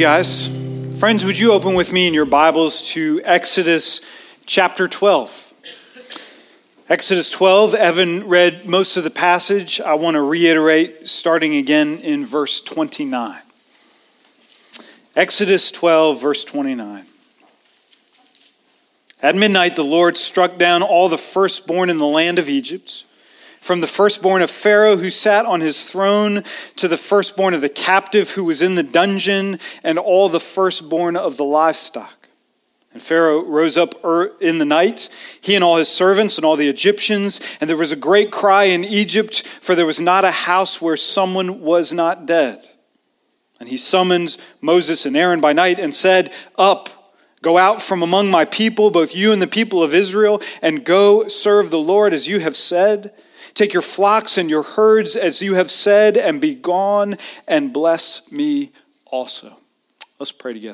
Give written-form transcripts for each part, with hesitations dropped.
guys. Friends, would you open with me in your Bibles to Exodus chapter 12? Exodus 12, Evan read most of the passage. I want to reiterate starting again in verse 29. Exodus 12, verse 29. At midnight, the Lord struck down all the firstborn in the land of Egypt, from the firstborn of Pharaoh who sat on his throne to the firstborn of the captive who was in the dungeon, and all the firstborn of the livestock. And Pharaoh rose up in the night, he and all his servants and all the Egyptians, and there was a great cry in Egypt, for there was not a house where someone was not dead. And he summoned Moses and Aaron by night and said, "Up, go out from among my people, both you and the people of Israel, and go serve the Lord as you have said. Take your flocks and your herds as you have said, and be gone, and bless me also." Let's pray together.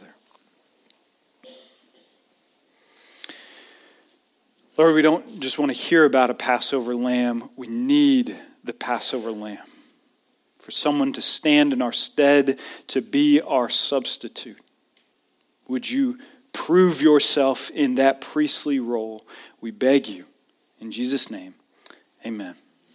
Lord, we don't just want to hear about a Passover lamb. We need the Passover lamb. For someone to stand in our stead, to be our substitute. Would you prove yourself in that priestly role? We beg you. In Jesus' name, amen.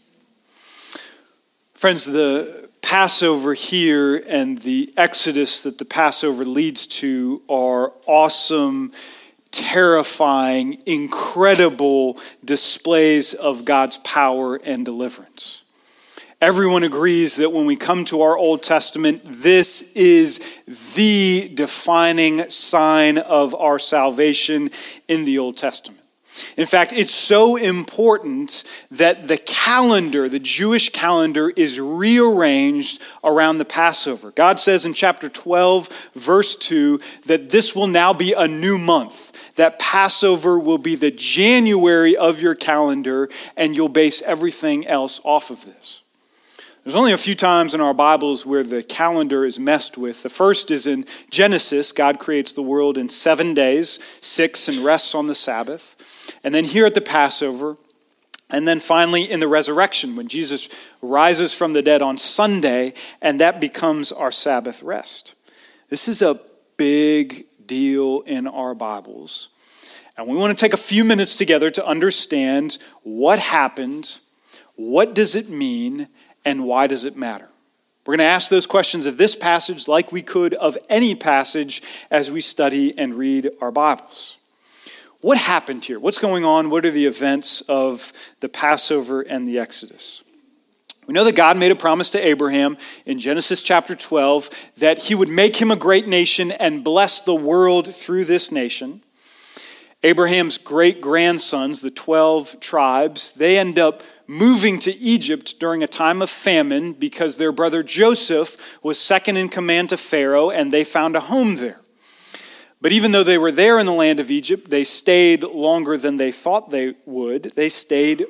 Friends, the Passover here and the Exodus that the Passover leads to are awesome, terrifying, incredible displays of God's power and deliverance. Everyone agrees that when we come to our Old Testament, this is the defining sign of our salvation in the Old Testament. In fact, it's so important that the calendar, the Jewish calendar, is rearranged around the Passover. God says in chapter 12, verse 2, that this will now be a new month. That Passover will be the January of your calendar, and you'll base everything else off of this. There's only a few times in our Bibles where the calendar is messed with. The first is in Genesis. God creates the world in 7 days, 6, and rests on the Sabbath. And then here at the Passover, and then finally in the resurrection, when Jesus rises from the dead on Sunday, and that becomes our Sabbath rest. This is a big deal in our Bibles. And we want to take a few minutes together to understand what happened, what does it mean, and why does it matter? We're going to ask those questions of this passage like we could of any passage as we study and read our Bibles. What happened here? What's going on? What are the events of the Passover and the Exodus? We know that God made a promise to Abraham in Genesis chapter 12 that he would make him a great nation and bless the world through this nation. Abraham's great-grandsons, the 12 tribes, they end up moving to Egypt during a time of famine because their brother Joseph was second in command to Pharaoh and they found a home there. But even though they were there in the land of Egypt, they stayed longer than they thought they would. They stayed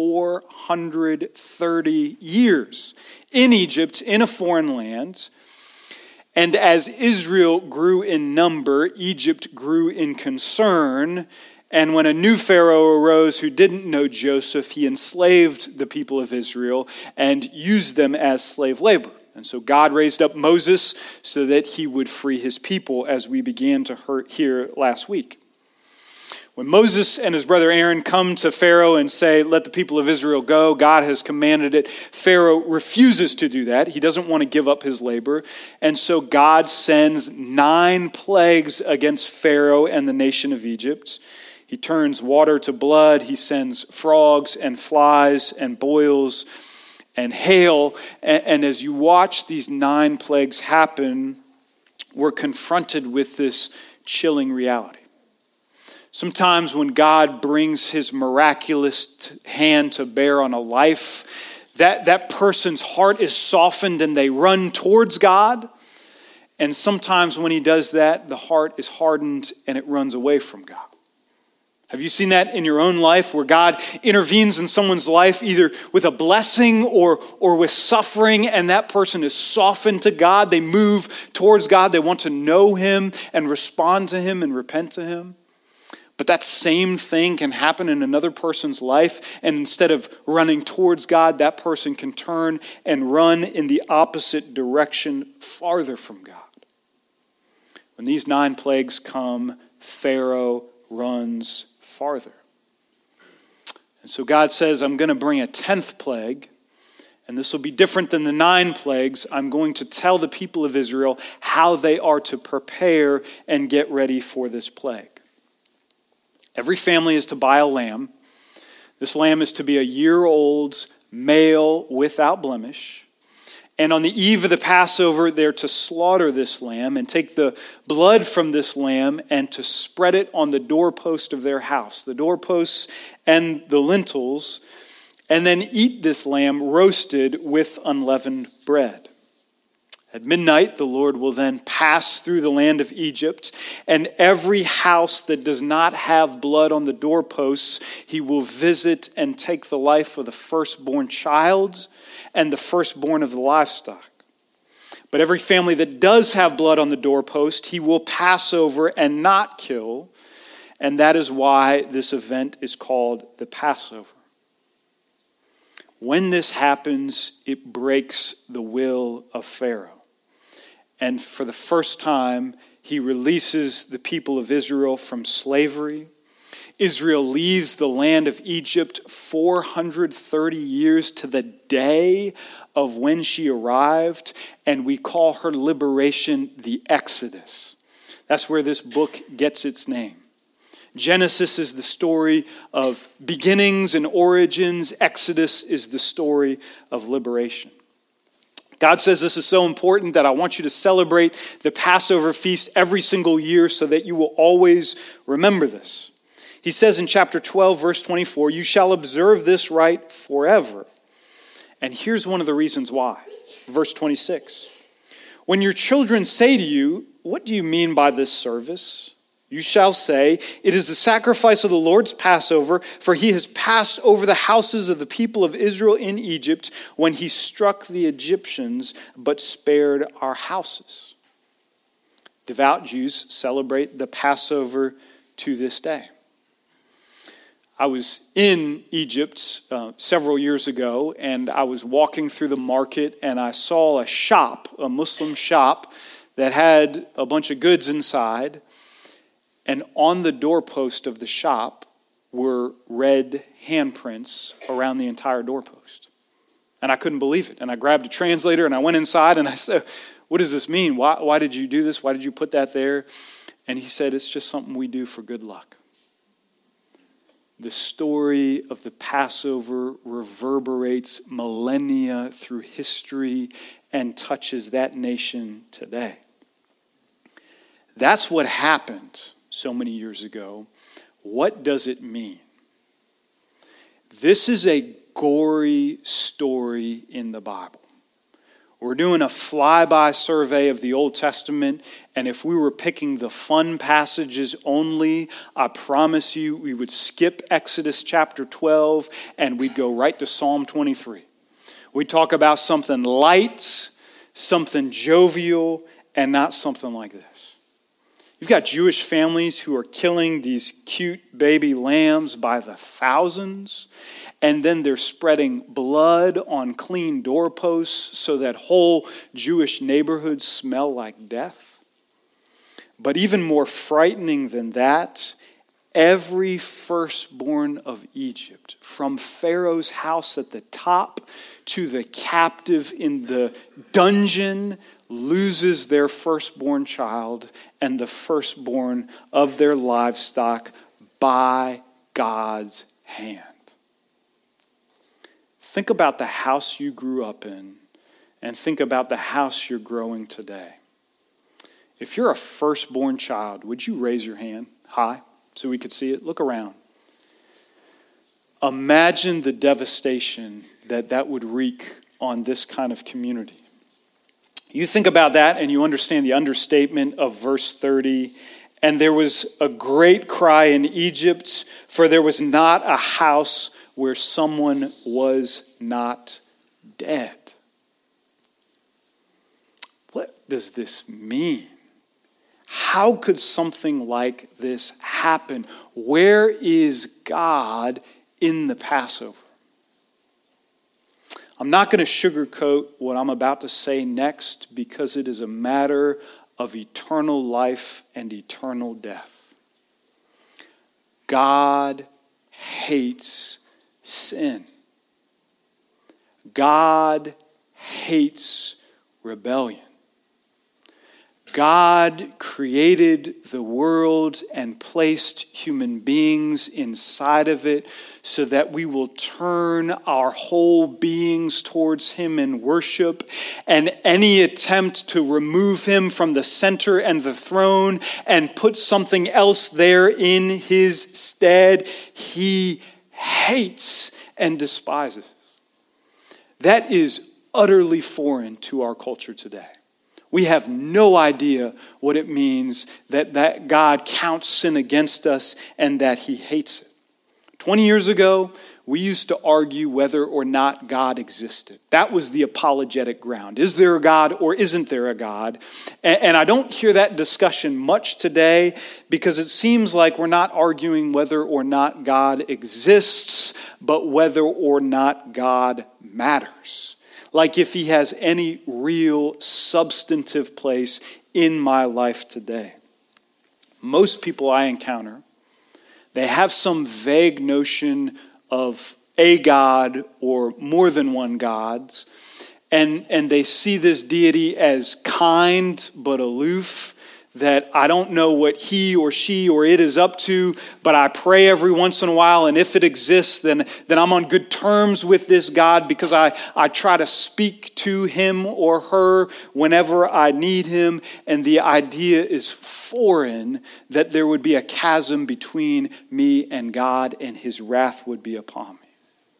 430 years in Egypt, in a foreign land. And as Israel grew in number, Egypt grew in concern. And when a new Pharaoh arose who didn't know Joseph, he enslaved the people of Israel and used them as slave labor. And so God raised up Moses so that he would free his people, as we began to hear last week. When Moses and his brother Aaron come to Pharaoh and say, "Let the people of Israel go," God has commanded it. Pharaoh refuses to do that. He doesn't want to give up his labor. And so God sends 9 plagues against Pharaoh and the nation of Egypt. He turns water to blood. He sends frogs and flies and boils and hail. And as you watch these 9 plagues happen, we're confronted with this chilling reality. Sometimes when God brings his miraculous hand to bear on a life, that person's heart is softened and they run towards God. And sometimes when he does that, the heart is hardened and it runs away from God. Have you seen that in your own life where God intervenes in someone's life either with a blessing or with suffering, and that person is softened to God? They move towards God. They want to know him and respond to him and repent to him. But that same thing can happen in another person's life, and instead of running towards God, that person can turn and run in the opposite direction, farther from God. When these 9 plagues come, Pharaoh runs farther. And so God says, I'm going to bring a 10th plague, and this will be different than the 9 plagues. I'm going to tell the people of Israel how they are to prepare and get ready for this plague. Every family is to buy a lamb. This lamb is to be a year-old male without blemish. And on the eve of the Passover, they're to slaughter this lamb and take the blood from this lamb and to spread it on the doorpost of their house, the doorposts and the lintels, and then eat this lamb roasted with unleavened bread. At midnight, the Lord will then pass through the land of Egypt, and every house that does not have blood on the doorposts, he will visit and take the life of the firstborn child and the firstborn of the livestock. But every family that does have blood on the doorpost, he will pass over and not kill, and that is why this event is called the Passover. When this happens, it breaks the will of Pharaoh. And for the first time, he releases the people of Israel from slavery. Israel leaves the land of Egypt 430 years to the day of when she arrived, and we call her liberation the Exodus. That's where this book gets its name. Genesis is the story of beginnings and origins. Exodus is the story of liberation. God says this is so important that I want you to celebrate the Passover feast every single year so that you will always remember this. He says in chapter 12, verse 24, you shall observe this rite forever. And here's one of the reasons why. Verse 26, when your children say to you, what do you mean by this service? You shall say, it is the sacrifice of the Lord's Passover, for he has passed over the houses of the people of Israel in Egypt when he struck the Egyptians, but spared our houses. Devout Jews celebrate the Passover to this day. I was in Egypt several years ago, and I was walking through the market, and I saw a shop, a Muslim shop, that had a bunch of goods inside. And on the doorpost of the shop were red handprints around the entire doorpost. And I couldn't believe it. And I grabbed a translator and I went inside and I said, what does this mean? Why did you do this? Why did you put that there? And he said, it's just something we do for good luck. The story of the Passover reverberates millennia through history and touches that nation today. That's what happened so many years ago. What does it mean? This is a gory story in the Bible. We're doing a flyby survey of the Old Testament, and if we were picking the fun passages only, I promise you we would skip Exodus chapter 12 and we'd go right to Psalm 23. We'd talk about something light, something jovial, and not something like this. You've got Jewish families who are killing these cute baby lambs by the thousands, and then they're spreading blood on clean doorposts so that whole Jewish neighborhoods smell like death. But even more frightening than that, every firstborn of Egypt, from Pharaoh's house at the top to the captive in the dungeon, loses their firstborn child and the firstborn of their livestock by God's hand. Think about the house you grew up in and think about the house you're growing today. If you're a firstborn child, would you raise your hand high so we could see it? Look around. Imagine the devastation that would wreak on this kind of community. You think about that and you understand the understatement of verse 30. And there was a great cry in Egypt, for there was not a house where someone was not dead. What does this mean? How could something like this happen? Where is God in the Passover? I'm not going to sugarcoat what I'm about to say next because it is a matter of eternal life and eternal death. God hates sin. God hates rebellion. God created the world and placed human beings inside of it so that we will turn our whole beings towards him in worship. And any attempt to remove him from the center and the throne and put something else there in his stead, he hates and despises. That is utterly foreign to our culture today. We have no idea what it means that God counts sin against us and that he hates it. 20 years ago, we used to argue whether or not God existed. That was the apologetic ground. Is there a God or isn't there a God? And I don't hear that discussion much today because it seems like we're not arguing whether or not God exists, but whether or not God matters. Like if he has any real substantive place in my life today. Most people I encounter, they have some vague notion of a God or more than one gods, and they see this deity as kind but aloof, that I don't know what he or she or it is up to, but I pray every once in a while, and if it exists, then I'm on good terms with this God because I try to speak to him or her whenever I need him, and the idea is foreign that there would be a chasm between me and God and his wrath would be upon me.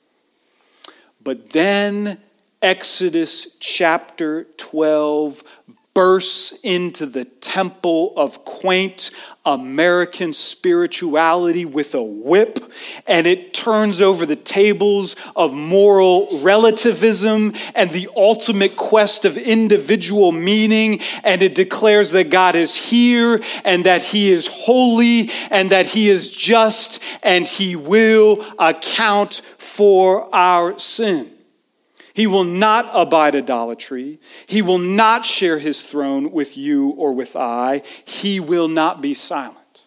But then Exodus chapter 12 bursts into the temple of quaint American spirituality with a whip, and it turns over the tables of moral relativism and the ultimate quest of individual meaning, and it declares that God is here and that he is holy and that he is just and he will account for our sin. He will not abide idolatry. He will not share his throne with you or with I. He will not be silent.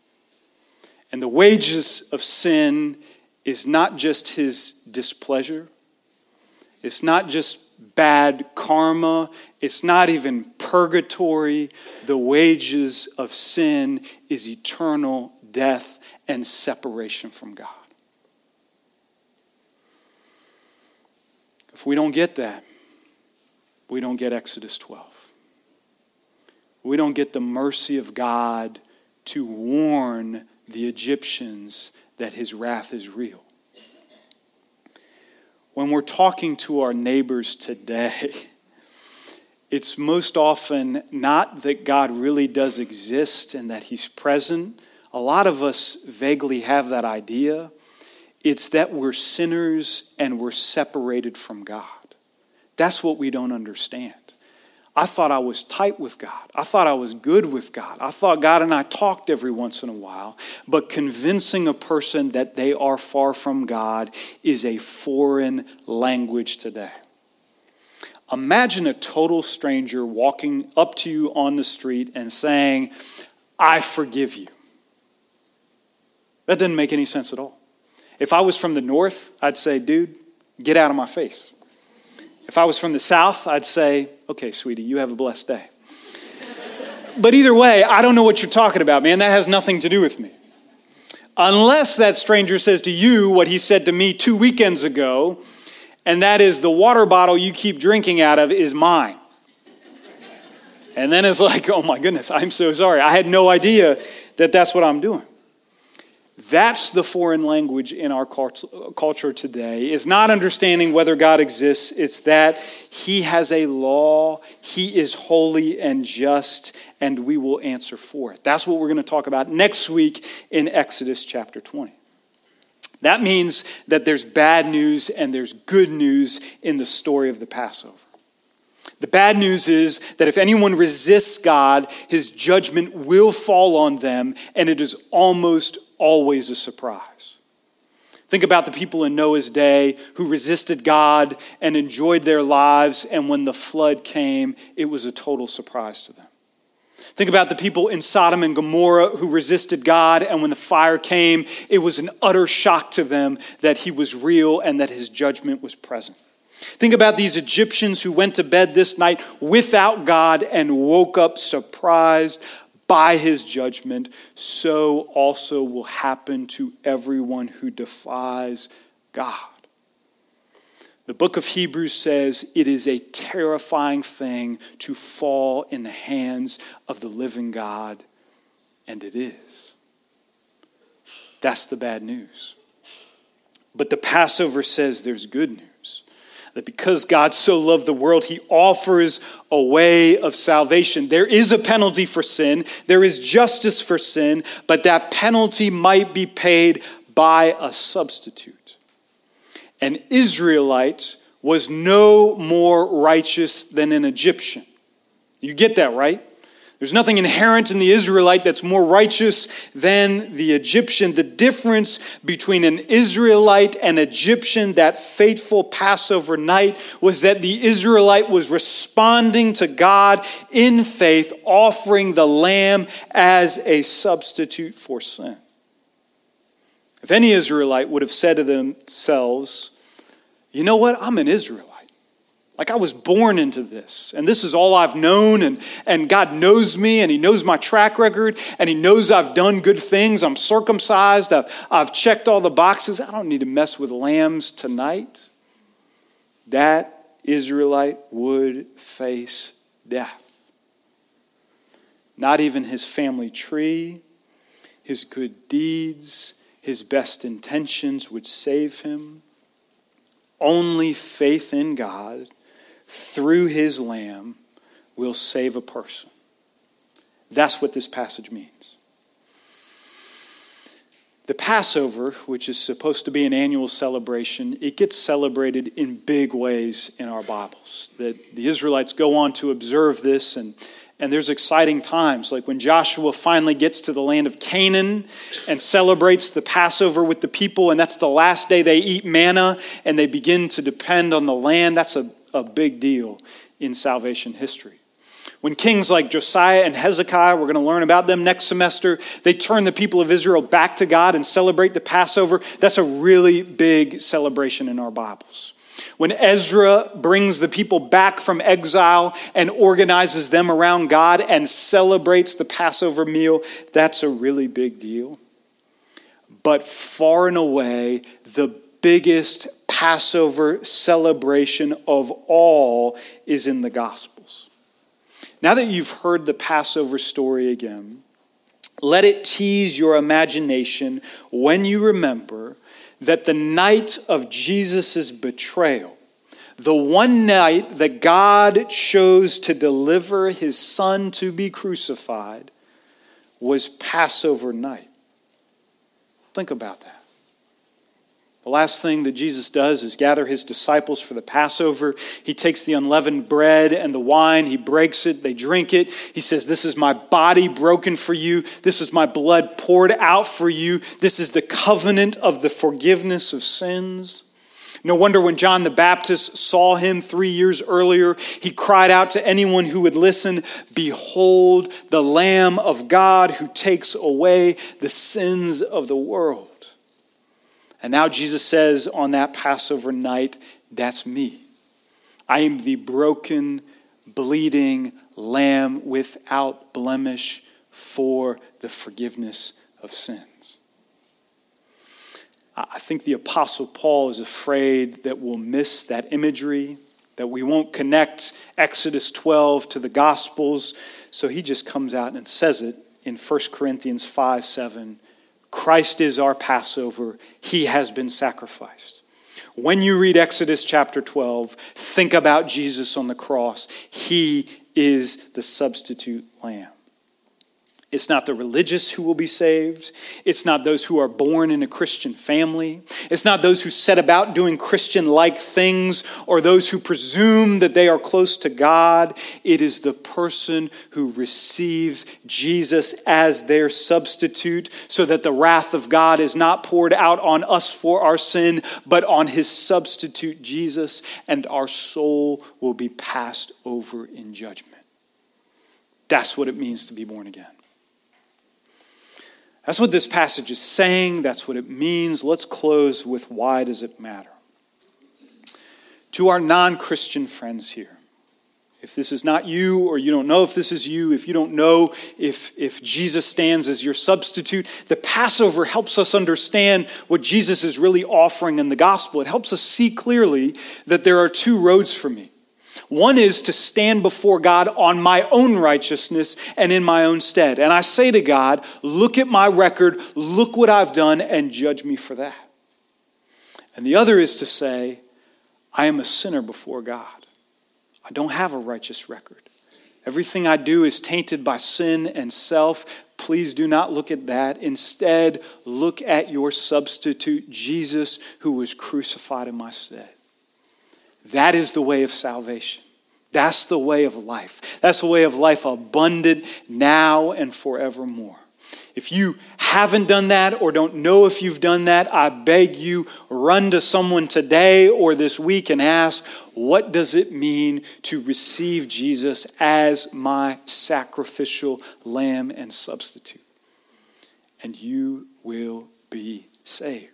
And the wages of sin is not just his displeasure. It's not just bad karma. It's not even purgatory. The wages of sin is eternal death and separation from God. If we don't get that, we don't get Exodus 12. We don't get the mercy of God to warn the Egyptians that his wrath is real. When we're talking to our neighbors today, it's most often not that God really does exist and that he's present. A lot of us vaguely have that idea. It's that we're sinners and we're separated from God. That's what we don't understand. I thought I was tight with God. I thought I was good with God. I thought God and I talked every once in a while. But convincing a person that they are far from God is a foreign language today. Imagine a total stranger walking up to you on the street and saying, "I forgive you." That doesn't make any sense at all. If I was from the north, I'd say, "Dude, get out of my face." If I was from the south, I'd say, "Okay, sweetie, you have a blessed day." But either way, I don't know what you're talking about, man. That has nothing to do with me. Unless that stranger says to you what he said to me 2 weekends ago, and that is, the water bottle you keep drinking out of is mine. And then it's like, oh my goodness, I'm so sorry. I had no idea that that's what I'm doing. That's the foreign language in our culture today, is not understanding whether God exists. It's that he has a law, he is holy and just, and we will answer for it. That's what we're going to talk about next week in Exodus chapter 20. That means that there's bad news and there's good news in the story of the Passover. The bad news is that if anyone resists God, his judgment will fall on them, and it is almost always a surprise. Think about the people in Noah's day who resisted God and enjoyed their lives, and when the flood came, it was a total surprise to them. Think about the people in Sodom and Gomorrah who resisted God, and when the fire came, it was an utter shock to them that he was real and that his judgment was present. Think about these Egyptians who went to bed this night without God and woke up surprised by his judgment. So also will happen to everyone who defies God. The book of Hebrews says it is a terrifying thing to fall in the hands of the living God, and it is. That's the bad news. But the Passover says there's good news. That because God so loved the world, he offers a way of salvation. There is a penalty for sin. There is justice for sin, but that penalty might be paid by a substitute. An Israelite was no more righteous than an Egyptian. You get that, right? There's nothing inherent in the Israelite that's more righteous than the Egyptian. The difference between an Israelite and Egyptian that fateful Passover night was that the Israelite was responding to God in faith, offering the lamb as a substitute for sin. If any Israelite would have said to themselves, you know what, I'm an Israelite. Like I was born into this, and this is all I've known, and God knows me, and he knows my track record, and he knows I've done good things. I'm circumcised. I've checked all the boxes. I don't need to mess with lambs tonight. That Israelite would face death. Not even his family tree, his good deeds, his best intentions would save him. Only faith in God through his lamb will save a person. That's what this passage means. The Passover, which is supposed to be an annual celebration, it gets celebrated in big ways in our Bibles. The Israelites go on to observe this, and there's exciting times, like when Joshua finally gets to the land of Canaan and celebrates the Passover with the people, and that's the last day they eat manna and they begin to depend on the land. That's a big deal in salvation history. When kings like Josiah and Hezekiah, we're going to learn about them next semester, they turn the people of Israel back to God and celebrate the Passover. That's a really big celebration in our Bibles. When Ezra brings the people back from exile and organizes them around God and celebrates the Passover meal, that's a really big deal. But far and away, the biggest Passover celebration of all is in the Gospels. Now that you've heard the Passover story again, let it tease your imagination when you remember that the night of Jesus' betrayal, the one night that God chose to deliver his son to be crucified, was Passover night. Think about that. The last thing that Jesus does is gather his disciples for the Passover. He takes the unleavened bread and the wine. He breaks it. They drink it. He says, this is my body broken for you. This is my blood poured out for you. This is the covenant of the forgiveness of sins. No wonder when John the Baptist saw him 3 years earlier, he cried out to anyone who would listen, behold, the Lamb of God who takes away the sins of the world. And now Jesus says on that Passover night, that's me. I am the broken, bleeding lamb without blemish for the forgiveness of sins. I think the Apostle Paul is afraid that we'll miss that imagery, that we won't connect Exodus 12 to the Gospels. So he just comes out and says it in 1 Corinthians 5:7. Christ is our Passover. He has been sacrificed. When you read Exodus chapter 12, think about Jesus on the cross. He is the substitute lamb. It's not the religious who will be saved. It's not those who are born in a Christian family. It's not those who set about doing Christian-like things or those who presume that they are close to God. It is the person who receives Jesus as their substitute so that the wrath of God is not poured out on us for our sin, but on his substitute Jesus, and our soul will be passed over in judgment. That's what it means to be born again. That's what this passage is saying. That's what it means. Let's close with why does it matter? To our non-Christian friends here, if this is not you, or you don't know if this is you, if you don't know if Jesus stands as your substitute, the Passover helps us understand what Jesus is really offering in the gospel. It helps us see clearly that there are two roads for me. One is to stand before God on my own righteousness and in my own stead. And I say to God, look at my record, look what I've done, and judge me for that. And the other is to say, I am a sinner before God. I don't have a righteous record. Everything I do is tainted by sin and self. Please do not look at that. Instead, look at your substitute, Jesus, who was crucified in my stead. That is the way of salvation. That's the way of life. That's the way of life abundant now and forevermore. If you haven't done that or don't know if you've done that, I beg you, run to someone today or this week and ask, what does it mean to receive Jesus as my sacrificial lamb and substitute? And you will be saved.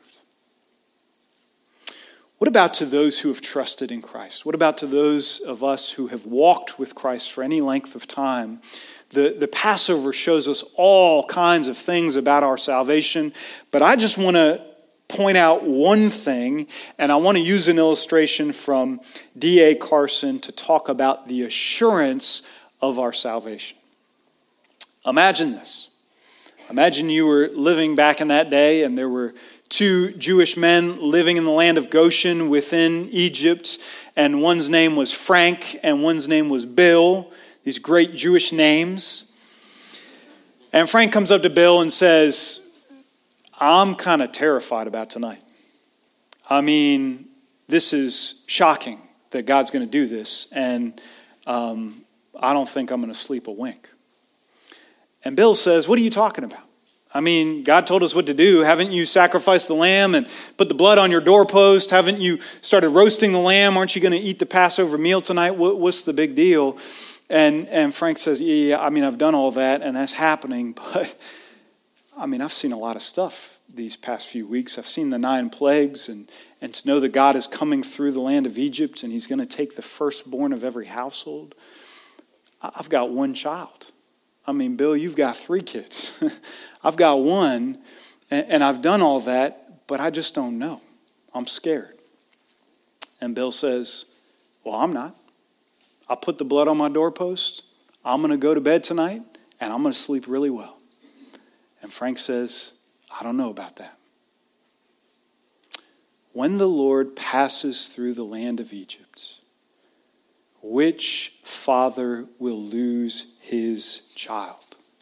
What about to those who have trusted in Christ? What about to those of us who have walked with Christ for any length of time? The Passover shows us all kinds of things about our salvation, but I just want to point out one thing, and I want to use an illustration from D.A. Carson to talk about the assurance of our salvation. Imagine this. Imagine you were living back in that day, and there were two Jewish men living in the land of Goshen within Egypt, and one's name was Frank and one's name was Bill, these great Jewish names. And Frank comes up to Bill and says, I'm kind of terrified about tonight. I mean, this is shocking that God's going to do this, and I don't think I'm going to sleep a wink. And Bill says, what are you talking about? I mean, God told us what to do. Haven't you sacrificed the lamb and put the blood on your doorpost? Haven't you started roasting the lamb? Aren't you going to eat the Passover meal tonight? What's the big deal? And Frank says, yeah, I mean, I've done all that and that's happening. But, I mean, I've seen a lot of stuff these past few weeks. I've seen the 9 plagues and to know that God is coming through the land of Egypt and he's going to take the firstborn of every household. I've got one child. I mean, Bill, you've got 3 kids. I've got one, and I've done all that, but I just don't know. I'm scared. And Bill says, well, I'm not. I'll put the blood on my doorpost. I'm going to go to bed tonight, and I'm going to sleep really well. And Frank says, I don't know about that. When the Lord passes through the land of Egypt, which father will lose his child?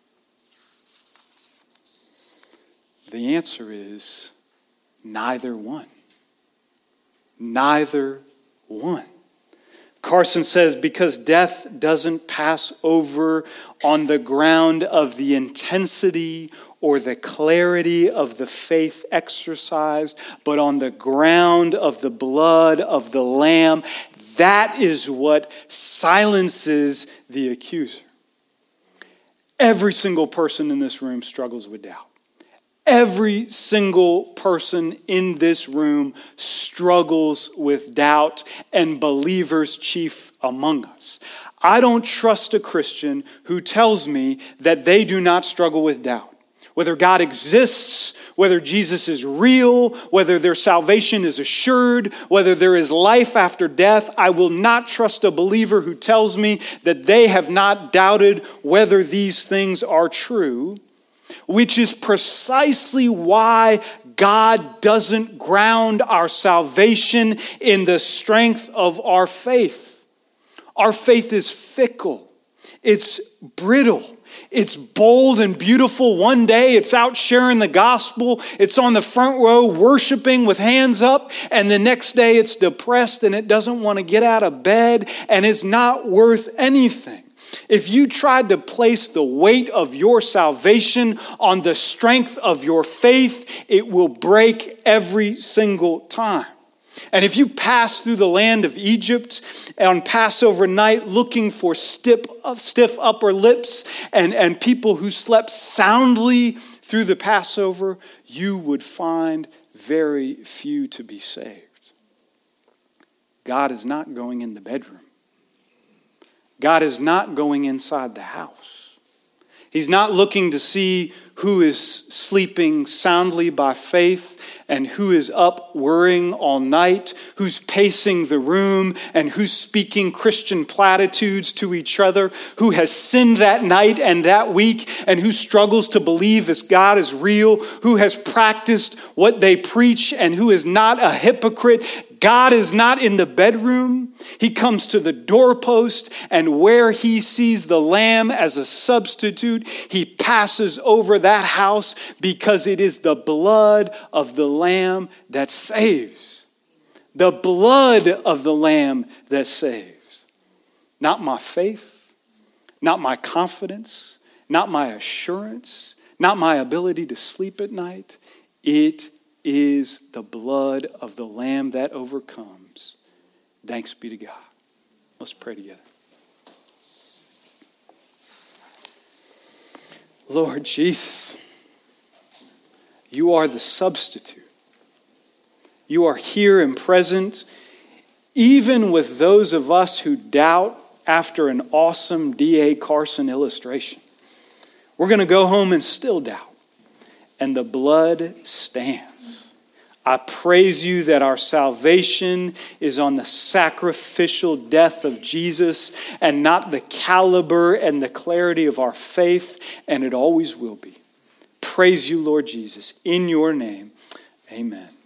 The answer is neither one. Neither one. Carson says, because death doesn't pass over on the ground of the intensity or the clarity of the faith exercised, but on the ground of the blood of the Lamb, that is what silences the accuser. Every single person in this room struggles with doubt. Every single person in this room struggles with doubt, and believers chief among us. I don't trust a Christian who tells me that they do not struggle with doubt. Whether God exists, whether Jesus is real, whether their salvation is assured, whether there is life after death, I will not trust a believer who tells me that they have not doubted whether these things are true. Which is precisely why God doesn't ground our salvation in the strength of our faith. Our faith is fickle. It's brittle. It's bold and beautiful. One day it's out sharing the gospel. It's on the front row worshiping with hands up. And the next day it's depressed and it doesn't want to get out of bed. And it's not worth anything. If you tried to place the weight of your salvation on the strength of your faith, it will break every single time. And if you pass through the land of Egypt on Passover night looking for stiff upper lips and people who slept soundly through the Passover, you would find very few to be saved. God is not going in the bedroom. God is not going inside the house. He's not looking to see who is sleeping soundly by faith and who is up worrying all night, who's pacing the room and who's speaking Christian platitudes to each other, who has sinned that night and that week and who struggles to believe this God is real, who has practiced what they preach and who is not a hypocrite. God is not in the bedroom. He comes to the doorpost, and where he sees the lamb as a substitute, he passes over that house because it is the blood of the lamb that saves. The blood of the lamb that saves. Not my faith, not my confidence, not my assurance, not my ability to sleep at night. It is the blood of the Lamb that overcomes. Thanks be to God. Let's pray together. Lord Jesus, you are the substitute. You are here and present, even with those of us who doubt after an awesome D.A. Carson illustration. We're going to go home and still doubt. And the blood stands. I praise you that our salvation is on the sacrificial death of Jesus and not the caliber and the clarity of our faith, and it always will be. Praise you, Lord Jesus. In your name, amen.